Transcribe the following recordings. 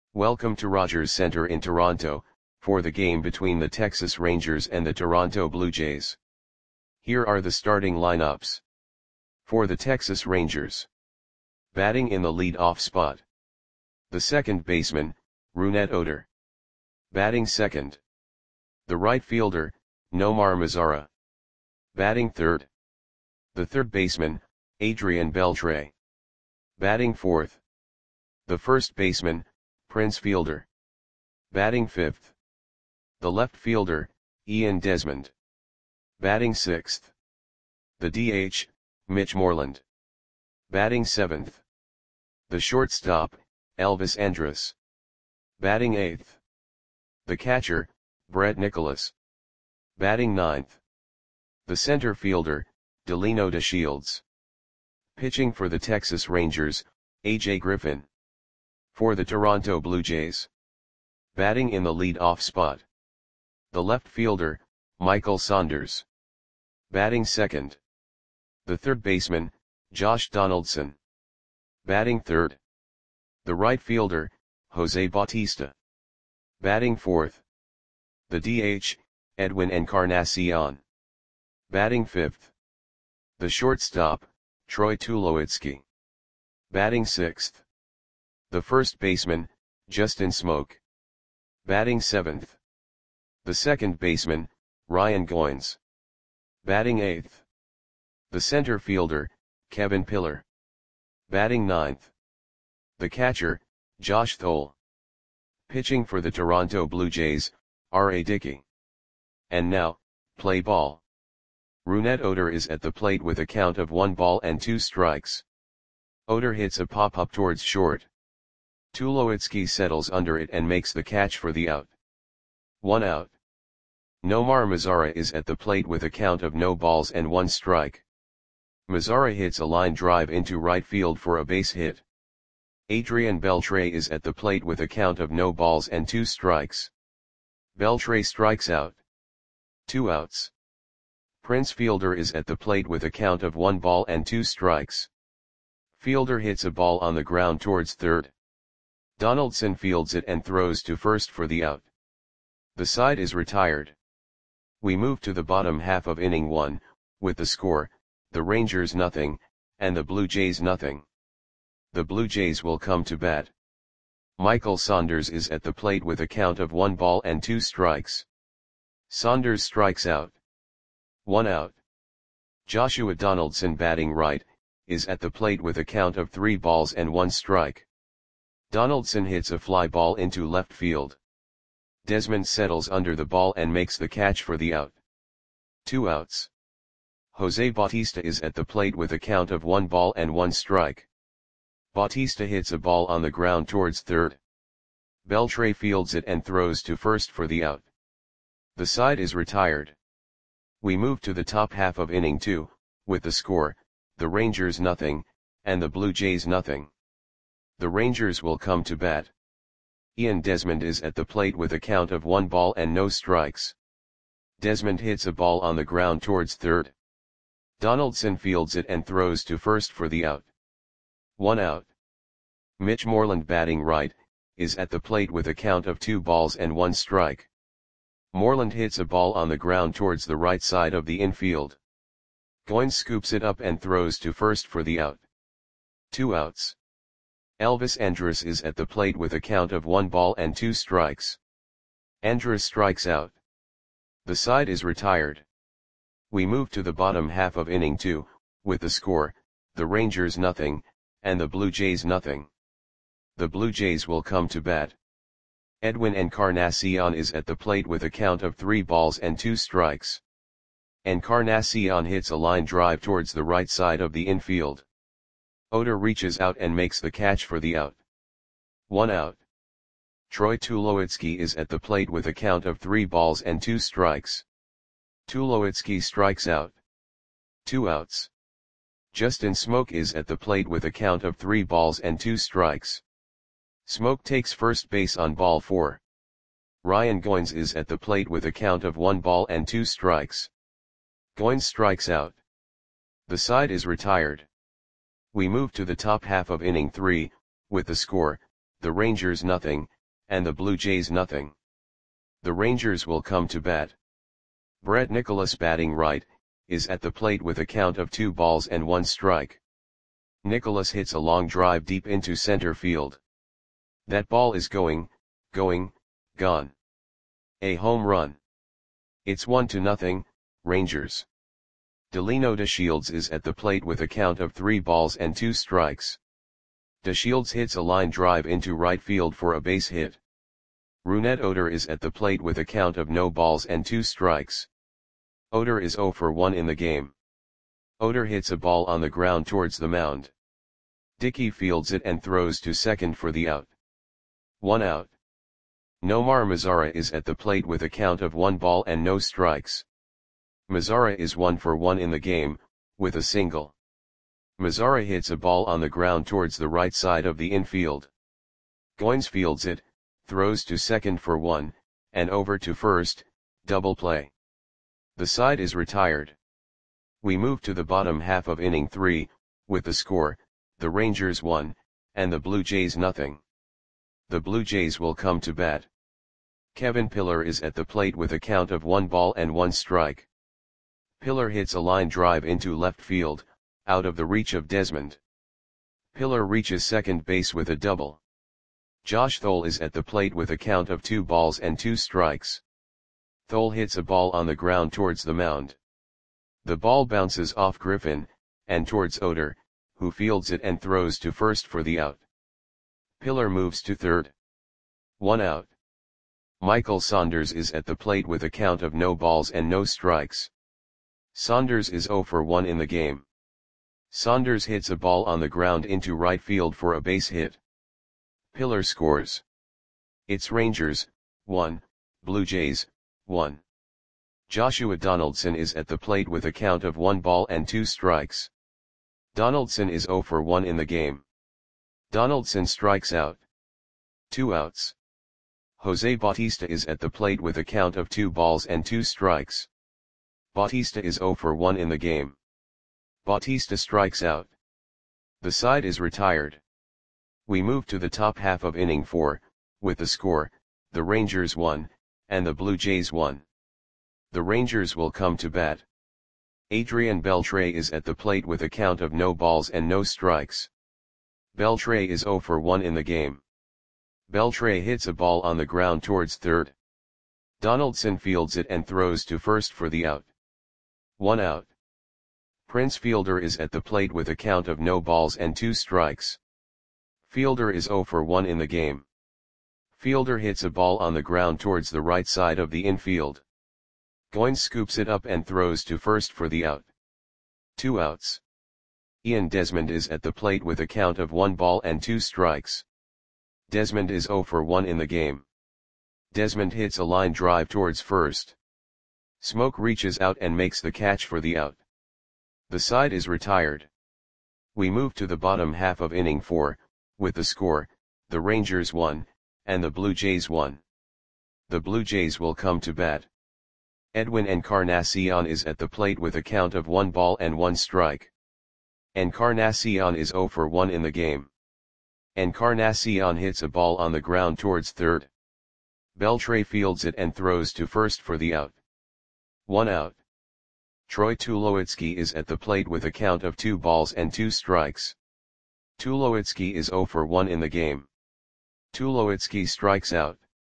Welcome to Rogers Centre in Toronto, for the game between the Texas Rangers and the Toronto Blue Jays. Here are the starting lineups. For the Texas Rangers. Batting in the lead-off spot. The second baseman, Rougned Odor. Batting second. The right fielder, Nomar Mazara. Batting third. The third baseman, Adrian Beltre. Batting fourth. The first baseman, Prince Fielder. Batting fifth. The left fielder, Ian Desmond. Batting sixth. The DH, Mitch Moreland. Batting seventh. The shortstop, Elvis Andrus. Batting eighth. The catcher, Brett Nicholas. Batting ninth. The center fielder, Delino DeShields. Pitching for the Texas Rangers, A.J. Griffin. For the Toronto Blue Jays. Batting in the lead-off spot. The left fielder, Michael Saunders. Batting second. The third baseman, Josh Donaldson. Batting third. The right fielder, Jose Bautista. Batting fourth. The DH, Edwin Encarnacion. Batting fifth. The shortstop, Troy Tulowitzki. Batting sixth. The first baseman, Justin Smoak. Batting seventh. The second baseman, Ryan Goins. Batting eighth. The center fielder, Kevin Pillar. Batting ninth. The catcher, Josh Thole. Pitching for the Toronto Blue Jays, R.A. Dickey. And now, play ball. Rougned Odor is at the plate with a count of 1 ball and 2 strikes. Odor hits a pop-up towards short. Tulowitzki settles under it and makes the catch for the out. 1 out. Nomar Mazara is at the plate with a count of no balls and 1 strike. Mazara hits a line drive into right field for a base hit. Adrian Beltre is at the plate with a count of no balls and 2 strikes. Beltre strikes out. 2 outs. Prince Fielder is at the plate with a count of 1 ball and 2 strikes. Fielder hits a ball on the ground towards third. Donaldson fields it and throws to first for the out. The side is retired. We move to the bottom half of inning 1, with the score, the Rangers nothing, and the Blue Jays nothing. The Blue Jays will come to bat. Michael Saunders is at the plate with a count of 1 ball and 2 strikes. Saunders strikes out. 1 out. Joshua Donaldson batting right, is at the plate with a count of 3 balls and 1 strike. Donaldson hits a fly ball into left field. Desmond settles under the ball and makes the catch for the out. 2 outs. Jose Bautista is at the plate with a count of 1 ball and 1 strike. Bautista hits a ball on the ground towards third. Beltre fields it and throws to first for the out. The side is retired. We move to the top half of inning 2, with the score, the Rangers nothing, and the Blue Jays nothing. The Rangers will come to bat. Ian Desmond is at the plate with a count of 1 ball and no strikes. Desmond hits a ball on the ground towards third. Donaldson fields it and throws to first for the out. 1 out. Mitch Moreland batting right, is at the plate with a count of 2 balls and 1 strike. Moreland hits a ball on the ground towards the right side of the infield. Goins scoops it up and throws to first for the out. 2 outs. Elvis Andrus is at the plate with a count of 1 ball and 2 strikes. Andrus strikes out. The side is retired. We move to the bottom half of inning 2, with the score, the Rangers nothing, and the Blue Jays nothing. The Blue Jays will come to bat. Edwin Encarnacion is at the plate with a count of 3 balls and 2 strikes. Encarnacion hits a line drive towards the right side of the infield. Odor reaches out and makes the catch for the out. 1 out. Troy Tulowitzki is at the plate with a count of 3 balls and 2 strikes. Tulowitzki strikes out. 2 outs. Justin Smoak is at the plate with a count of 3 balls and 2 strikes. Smoak takes first base on ball 4. Ryan Goins is at the plate with a count of 1 ball and 2 strikes. Goins strikes out. The side is retired. We move to the top half of inning 3, with the score, the Rangers nothing, and the Blue Jays nothing. The Rangers will come to bat. Brett Nicholas batting right, is at the plate with a count of 2 balls and 1 strike. Nicholas hits a long drive deep into center field. That ball is going, gone. A home run. It's 1-0, Rangers. Delino DeShields is at the plate with a count of 3 balls and 2 strikes. DeShields hits a line drive into right field for a base hit. Rougned Odor is at the plate with a count of no balls and 2 strikes. Odor is 0 for 1 in the game. Odor hits a ball on the ground towards the mound. Dickey fields it and throws to second for the out. 1 out. Nomar Mazara is at the plate with a count of 1 ball and no strikes. Mazara is 1 for 1 in the game, with a single. Mazara hits a ball on the ground towards the right side of the infield. Goins fields it, throws to second for 1, and over to first, double play. The side is retired. We move to the bottom half of inning 3, with the score, the Rangers 1, and the Blue Jays nothing. The Blue Jays will come to bat. Kevin Pillar is at the plate with a count of 1 ball and 1 strike. Pillar hits a line drive into left field, out of the reach of Desmond. Pillar reaches second base with a double. Josh Thole is at the plate with a count of 2 balls and 2 strikes. Thole hits a ball on the ground towards the mound. The ball bounces off Griffin, and towards Odor, who fields it and throws to first for the out. Pillar moves to third. 1 out. Michael Saunders is at the plate with a count of no balls and no strikes. Saunders is 0 for 1 in the game. Saunders hits a ball on the ground into right field for a base hit. Pillar scores. It's Rangers, 1, Blue Jays, 1. Joshua Donaldson is at the plate with a count of 1 ball and 2 strikes. Donaldson is 0 for 1 in the game. Donaldson strikes out. 2 outs. Jose Bautista is at the plate with a count of 2 balls and 2 strikes. Bautista is 0 for 1 in the game. Bautista strikes out. The side is retired. We move to the top half of inning 4, with the score, the Rangers 1, and the Blue Jays 1. The Rangers will come to bat. Adrian Beltre is at the plate with a count of no balls and no strikes. Beltre is 0 for 1 in the game. Beltre hits a ball on the ground towards third. Donaldson fields it and throws to first for the out. 1 out. Prince Fielder is at the plate with a count of no balls and 2 strikes. Fielder is 0 for 1 in the game. Fielder hits a ball on the ground towards the right side of the infield. Goins scoops it up and throws to first for the out. 2 outs. Ian Desmond is at the plate with a count of 1 ball and 2 strikes. Desmond is 0 for 1 in the game. Desmond hits a line drive towards first. Smoke reaches out and makes the catch for the out. The side is retired. We move to the bottom half of inning 4, with the score, the Rangers 1, and the Blue Jays 1. The Blue Jays will come to bat. Edwin Encarnacion is at the plate with a count of 1 ball and 1 strike. Encarnacion is 0 for 1 in the game. Encarnacion hits a ball on the ground towards third. Beltre fields it and throws to first for the out. 1 out. Troy Tulowitzki is at the plate with a count of 2 balls and 2 strikes. Tulowitzki is 0 for 1 in the game. Tulowitzki strikes out.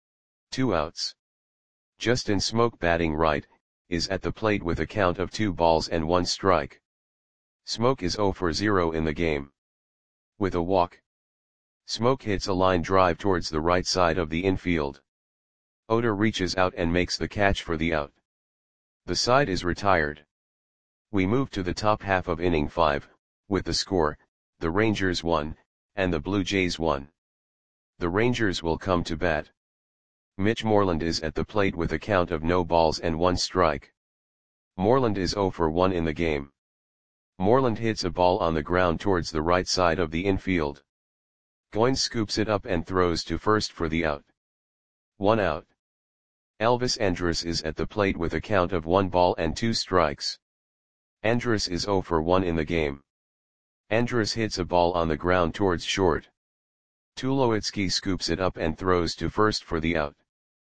2 outs. Justin Smoke batting right, is at the plate with a count of 2 balls and 1 strike. Smoke is 0 for 0 in the game. With a walk. Smoke hits a line drive towards the right side of the infield. Odor reaches out and makes the catch for the out. The side is retired. We move to the top half of inning 5, with the score, the Rangers 1, and the Blue Jays 1. The Rangers will come to bat. Mitch Moreland is at the plate with a count of no balls and 1 strike. Moreland is 0 for 1 in the game. Moreland hits a ball on the ground towards the right side of the infield. Goins scoops it up and throws to first for the out. 1 out. Elvis Andrus is at the plate with a count of 1 ball and 2 strikes. Andrus is 0 for 1 in the game. Andrus hits a ball on the ground towards short. Tulowitzki scoops it up and throws to first for the out.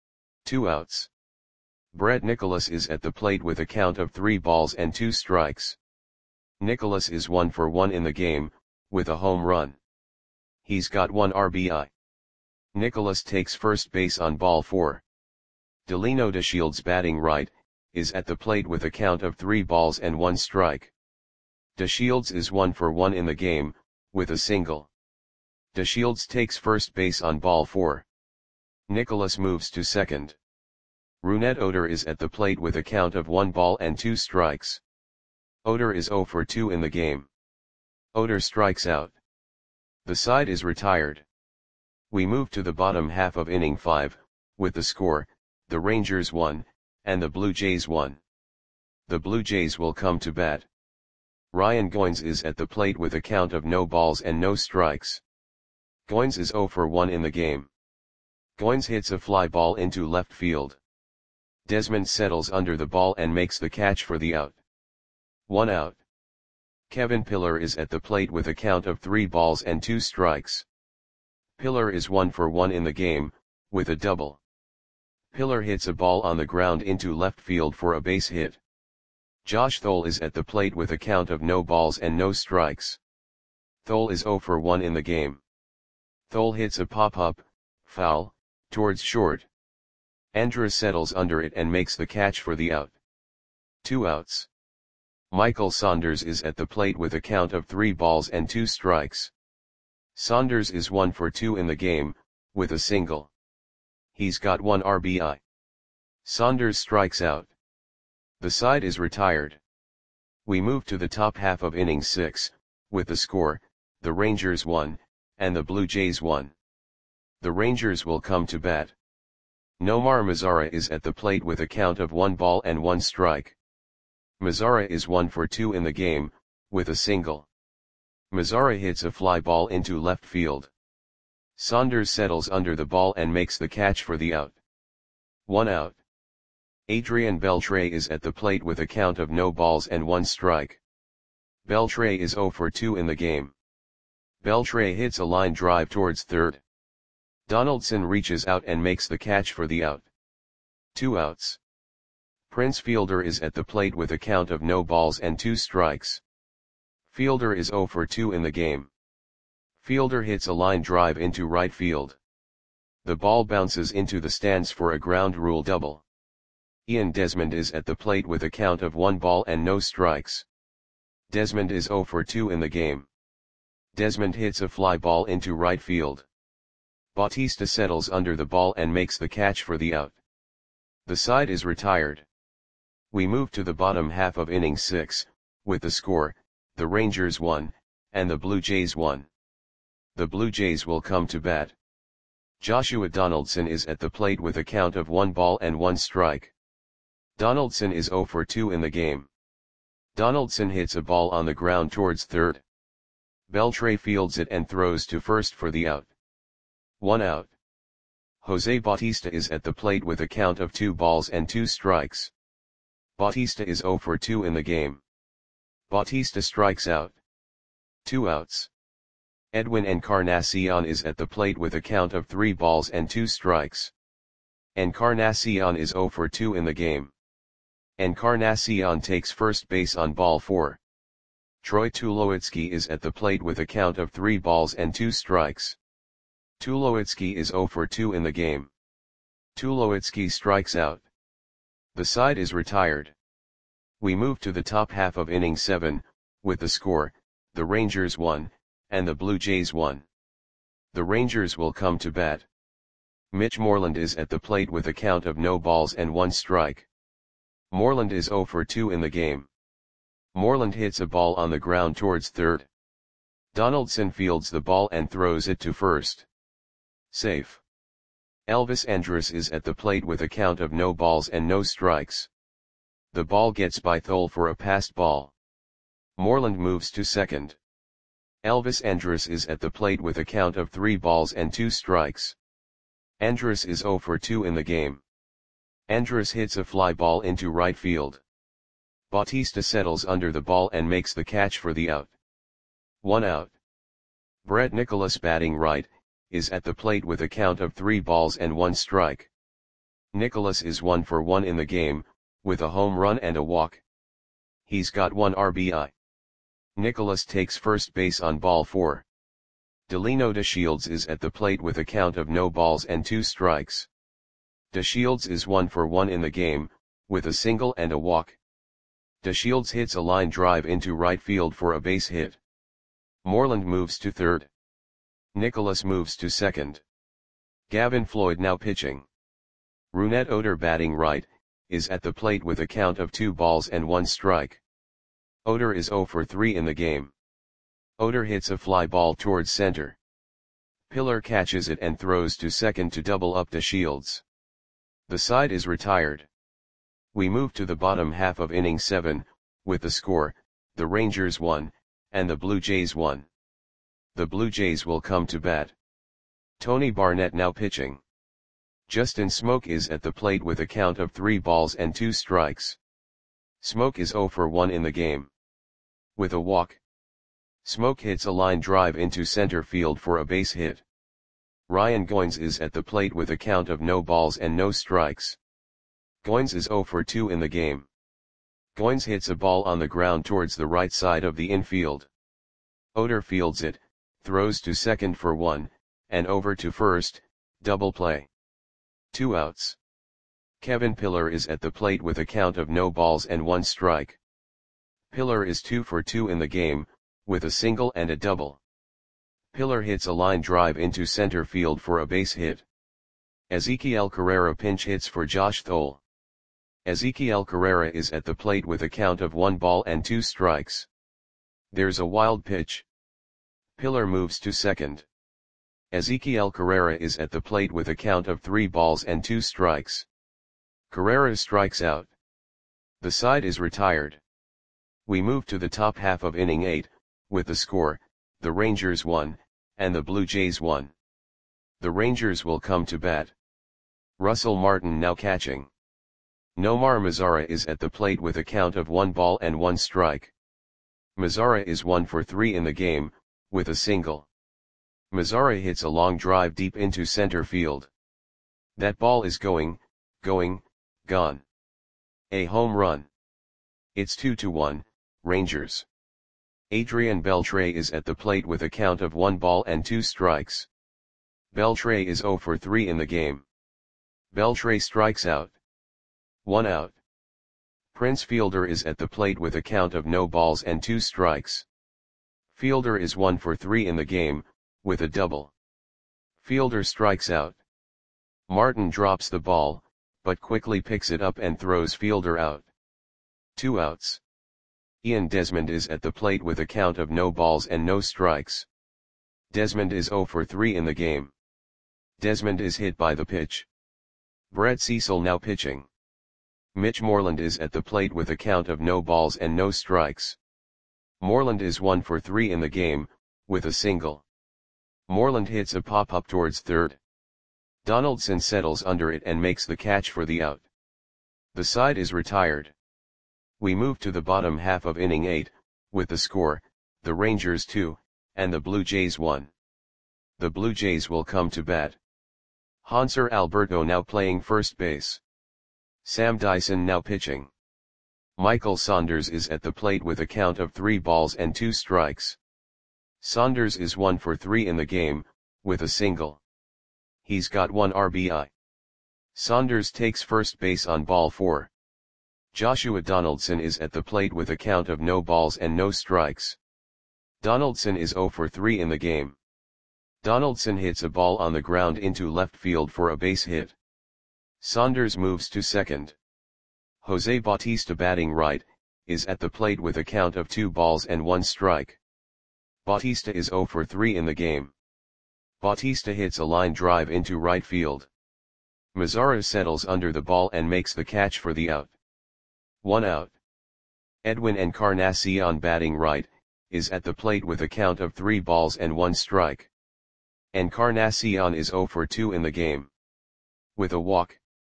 2 outs. Brett Nicholas is at the plate with a count of 3 balls and 2 strikes. Nicholas is 1 for 1 in the game, with a home run. He's got 1 RBI. Nicholas takes first base on ball 4. Delino DeShields, batting right, is at the plate with a count of 3 balls and 1 strike. DeShields is 1 for 1 in the game, with a single. DeShields takes first base on ball 4. Nicholas moves to second. Rougned Odor is at the plate with a count of 1 ball and 2 strikes. Odor is 0 for 2 in the game. Odor strikes out. The side is retired. We move to the bottom half of inning 5, with the score, the Rangers 1, and the Blue Jays 1. The Blue Jays will come to bat. Ryan Goins is at the plate with a count of no balls and no strikes. Goins is 0 for 1 in the game. Goins hits a fly ball into left field. Desmond settles under the ball and makes the catch for the out. 1 out. Kevin Pillar is at the plate with a count of 3 balls and 2 strikes. Pillar is 1 for 1 in the game, with a double. Pillar hits a ball on the ground into left field for a base hit. Josh Thole is at the plate with a count of no balls and no strikes. Thole is 0 for 1 in the game. Thole hits a pop-up, foul, towards short. Andrus settles under it and makes the catch for the out. 2 outs. Michael Saunders is at the plate with a count of 3 balls and 2 strikes. Saunders is 1 for 2 in the game, with a single. He's got 1 RBI. Saunders strikes out. The side is retired. We move to the top half of inning 6, with the score, the Rangers 1, and the Blue Jays 1. The Rangers will come to bat. Nomar Mazara is at the plate with a count of 1 ball and 1 strike. Mazara is 1 for 2 in the game, with a single. Mazara hits a fly ball into left field. Saunders settles under the ball and makes the catch for the out. 1 out. Adrian Beltre is at the plate with a count of no balls and 1 strike. Beltre is 0 for 2 in the game. Beltre hits a line drive towards third. Donaldson reaches out and makes the catch for the out. 2 outs. Prince Fielder is at the plate with a count of no balls and 2 strikes. Fielder is 0 for 2 in the game. Fielder hits a line drive into right field. The ball bounces into the stands for a ground rule double. Ian Desmond is at the plate with a count of 1 ball and no strikes. Desmond is 0 for 2 in the game. Desmond hits a fly ball into right field. Bautista settles under the ball and makes the catch for the out. The side is retired. We move to the bottom half of inning 6, with the score, the Rangers 1, and the Blue Jays 1. The Blue Jays will come to bat. Joshua Donaldson is at the plate with a count of 1 ball and 1 strike. Donaldson is 0 for 2 in the game. Donaldson hits a ball on the ground towards third. Beltre fields it and throws to first for the out. 1 out. Jose Bautista is at the plate with a count of 2 balls and 2 strikes. Bautista is 0 for 2 in the game. Bautista strikes out. 2 outs. Edwin Encarnacion is at the plate with a count of 3 balls and 2 strikes. Encarnacion is 0 for 2 in the game. Encarnacion takes first base on ball 4. Troy Tulowitzki is at the plate with a count of 3 balls and 2 strikes. Tulowitzki is 0 for 2 in the game. Tulowitzki strikes out. The side is retired. We move to the top half of inning 7, with the score, the Rangers 1, and the Blue Jays 1. The Rangers will come to bat. Mitch Moreland is at the plate with a count of no balls and 1 strike. Moreland is 0 for 2 in the game. Moreland hits a ball on the ground towards third. Donaldson fields the ball and throws it to first. Safe. Elvis Andrus is at the plate with a count of no balls and no strikes. The ball gets by Thole for a passed ball. Moreland moves to second. Elvis Andrus is at the plate with a count of 3 balls and 2 strikes. Andrus is 0 for 2 in the game. Andrus hits a fly ball into right field. Bautista settles under the ball and makes the catch for the out. 1 out. Brett Nicholas, batting right, is at the plate with a count of 3 balls and 1 strike. Nicholas is 1 for 1 in the game, with a home run and a walk. He's got 1 RBI. Nicholas takes first base on ball 4. Delino DeShields is at the plate with a count of no balls and 2 strikes. DeShields is 1 for 1 in the game, with a single and a walk. DeShields hits a line drive into right field for a base hit. Moreland moves to third. Nicholas moves to second. Gavin Floyd now pitching. Rougned Odor batting right, is at the plate with a count of 2 balls and 1 strike. Odor is 0 for 3 in the game. Odor hits a fly ball towards center. Pillar catches it and throws to second to double up DeShields. The side is retired. We move to the bottom half of inning 7, with the score, the Rangers 1, and the Blue Jays 1. The Blue Jays will come to bat. Tony Barnett now pitching. Justin Smoke is at the plate with a count of 3 balls and 2 strikes. Smoke is 0 for 1 in the game. With a walk. Smoke hits a line drive into center field for a base hit. Ryan Goins is at the plate with a count of no balls and no strikes. Goins is 0 for 2 in the game. Goins hits a ball on the ground towards the right side of the infield. Odor fields it, throws to second for 1, and over to first, double play. 2 outs. Kevin Pillar is at the plate with a count of no balls and 1 strike. Pillar is 2 for 2 in the game, with a single and a double. Pillar hits a line drive into center field for a base hit. Ezequiel Carrera pinch hits for Josh Thole. Ezequiel Carrera is at the plate with a count of 1 ball and 2 strikes. There's a wild pitch. Pillar moves to second. Ezequiel Carrera is at the plate with a count of 3 balls and 2 strikes. Carrera strikes out. The side is retired. We move to the top half of inning 8, with the score, the Rangers 1, and the Blue Jays 1. The Rangers will come to bat. Russell Martin now catching. Nomar Mazara is at the plate with a count of 1 ball and 1 strike. Mazara is 1 for 3 in the game, with a single. Mazara hits a long drive deep into center field. That ball is going, gone. A home run. It's 2-1, Rangers. Adrian Beltre is at the plate with a count of 1 ball and 2 strikes. Beltre is 0 for 3 in the game. Beltre strikes out. 1 out. Prince Fielder is at the plate with a count of no balls and 2 strikes. Fielder is 1 for 3 in the game, with a double. Fielder strikes out. Martin drops the ball, but quickly picks it up and throws Fielder out. 2 outs. Ian Desmond is at the plate with a count of no balls and no strikes. Desmond is 0 for 3 in the game. Desmond is hit by the pitch. Brett Cecil now pitching. Mitch Moreland is at the plate with a count of no balls and no strikes. Moreland is 1 for 3 in the game, with a single. Moreland hits a pop-up towards third. Donaldson settles under it and makes the catch for the out. The side is retired. We move to the bottom half of inning 8, with the score, the Rangers 2, and the Blue Jays 1. The Blue Jays will come to bat. Hanser Alberto now playing first base. Sam Dyson now pitching. Michael Saunders is at the plate with a count of 3 balls and 2 strikes. Saunders is 1 for 3 in the game, with a single. He's got 1 RBI. Saunders takes first base on ball 4. Joshua Donaldson is at the plate with a count of no balls and no strikes. Donaldson is 0 for 3 in the game. Donaldson hits a ball on the ground into left field for a base hit. Saunders moves to second. Jose Bautista batting right, is at the plate with a count of 2 balls and 1 strike. Bautista is 0 for 3 in the game. Bautista hits a line drive into right field. Mazara settles under the ball and makes the catch for the out. 1 out. Edwin Encarnacion batting right, is at the plate with a count of 3 balls and 1 strike. Encarnacion is 0 for 2 in the game. With a walk.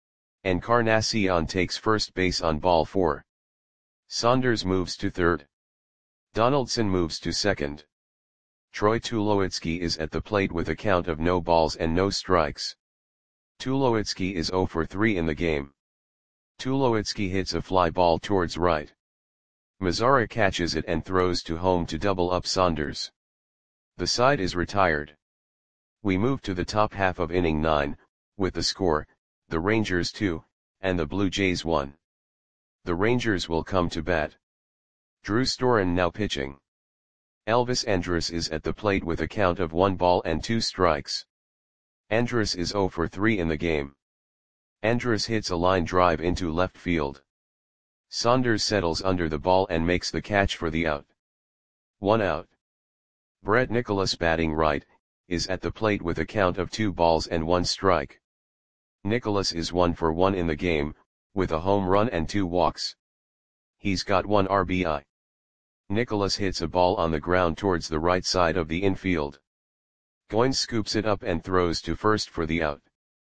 Encarnacion takes first base on ball 4. Saunders moves to third. Donaldson moves to second. Troy Tulowitzki is at the plate with a count of no balls and no strikes. Tulowitzki is 0 for 3 in the game. Tulowitzki hits a fly ball towards right. Mazara catches it and throws to home to double up Saunders. The side is retired. We move to the top half of inning 9, with the score, the Rangers 2, and the Blue Jays 1. The Rangers will come to bat. Drew Storen now pitching. Elvis Andrus is at the plate with a count of 1 ball and 2 strikes. Andrus is 0 for 3 in the game. Andrus hits a line drive into left field. Saunders settles under the ball and makes the catch for the out. 1 out. Brett Nicholas, batting right, is at the plate with a count of 2 balls and 1 strike. Nicholas is 1 for 1 in the game, with a home run and 2 walks. He's got 1 RBI. Nicholas hits a ball on the ground towards the right side of the infield. Goins scoops it up and throws to first for the out.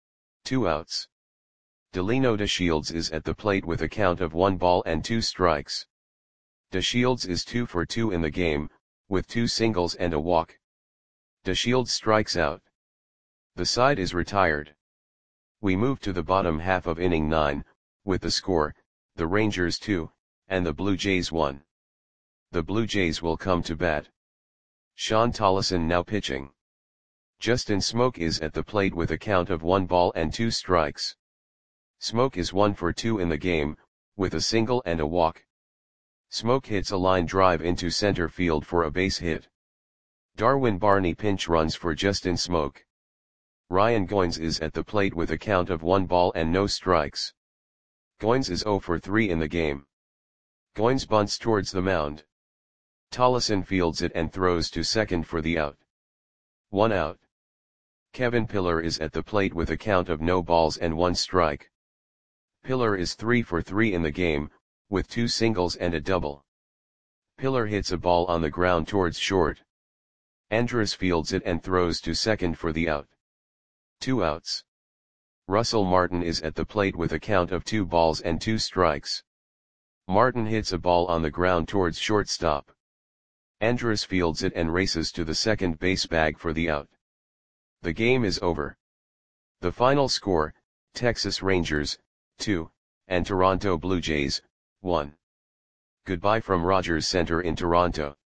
2 outs. Delino DeShields is at the plate with a count of 1 ball and 2 strikes. DeShields is 2 for 2 in the game, with 2 singles and a walk. DeShields strikes out. The side is retired. We move to the bottom half of inning 9, with the score, the Rangers 2, and the Blue Jays 1. The Blue Jays will come to bat. Sean Tollison now pitching. Justin Smoke is at the plate with a count of 1 ball and 2 strikes. Smoke is 1 for 2 in the game, with a single and a walk. Smoke hits a line drive into center field for a base hit. Darwin Barney pinch runs for Justin Smoke. Ryan Goins is at the plate with a count of 1 ball and no strikes. Goins is 0 for 3 in the game. Goins bunts towards the mound. Tollison fields it and throws to second for the out. 1 out. Kevin Pillar is at the plate with a count of no balls and 1 strike. Pillar is 3 for 3 in the game, with 2 singles and a double. Pillar hits a ball on the ground towards short. Andrus fields it and throws to second for the out. 2 outs. Russell Martin is at the plate with a count of 2 balls and 2 strikes. Martin hits a ball on the ground towards shortstop. Andrus fields it and races to the second base bag for the out. The game is over. The final score, Texas Rangers, 2, and Toronto Blue Jays, 1. Goodbye from Rogers Center in Toronto.